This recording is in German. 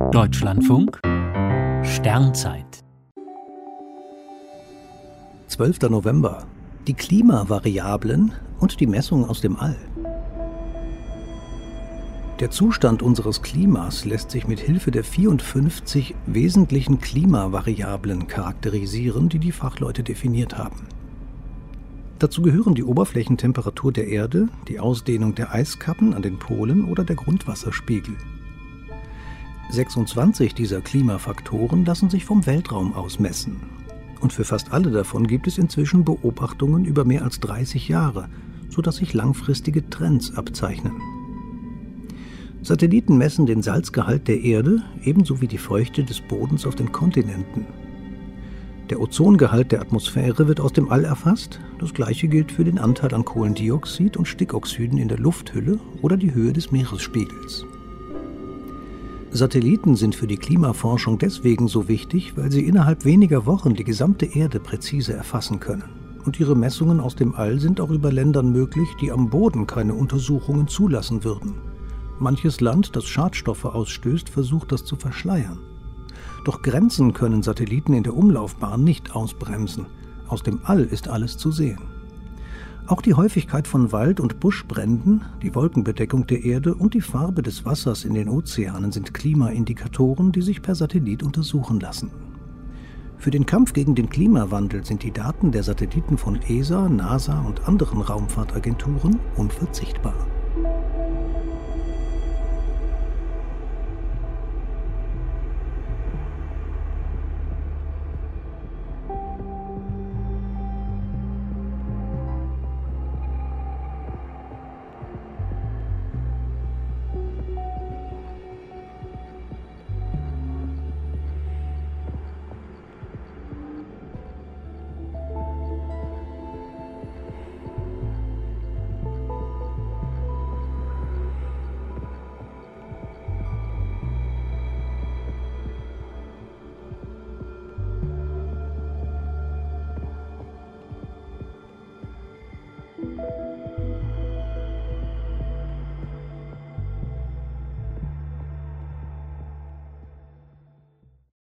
Deutschlandfunk Sternzeit 12. November. Die Klimavariablen und die Messungen aus dem All. Der Zustand unseres Klimas lässt sich mit Hilfe der 54 wesentlichen Klimavariablen charakterisieren, die die Fachleute definiert haben. Dazu gehören die Oberflächentemperatur der Erde, die Ausdehnung der Eiskappen an den Polen oder der Grundwasserspiegel. 26 dieser Klimafaktoren lassen sich vom Weltraum aus messen. Und für fast alle davon gibt es inzwischen Beobachtungen über mehr als 30 Jahre, sodass sich langfristige Trends abzeichnen. Satelliten messen den Salzgehalt der Erde ebenso wie die Feuchte des Bodens auf den Kontinenten. Der Ozongehalt der Atmosphäre wird aus dem All erfasst. Das Gleiche gilt für den Anteil an Kohlendioxid und Stickoxiden in der Lufthülle oder die Höhe des Meeresspiegels. Satelliten sind für die Klimaforschung deswegen so wichtig, weil sie innerhalb weniger Wochen die gesamte Erde präzise erfassen können. Und ihre Messungen aus dem All sind auch über Ländern möglich, die am Boden keine Untersuchungen zulassen würden. Manches Land, das Schadstoffe ausstößt, versucht das zu verschleiern. Doch Grenzen können Satelliten in der Umlaufbahn nicht ausbremsen. Aus dem All ist alles zu sehen. Auch die Häufigkeit von Wald- und Buschbränden, die Wolkenbedeckung der Erde und die Farbe des Wassers in den Ozeanen sind Klimaindikatoren, die sich per Satellit untersuchen lassen. Für den Kampf gegen den Klimawandel sind die Daten der Satelliten von ESA, NASA und anderen Raumfahrtagenturen unverzichtbar.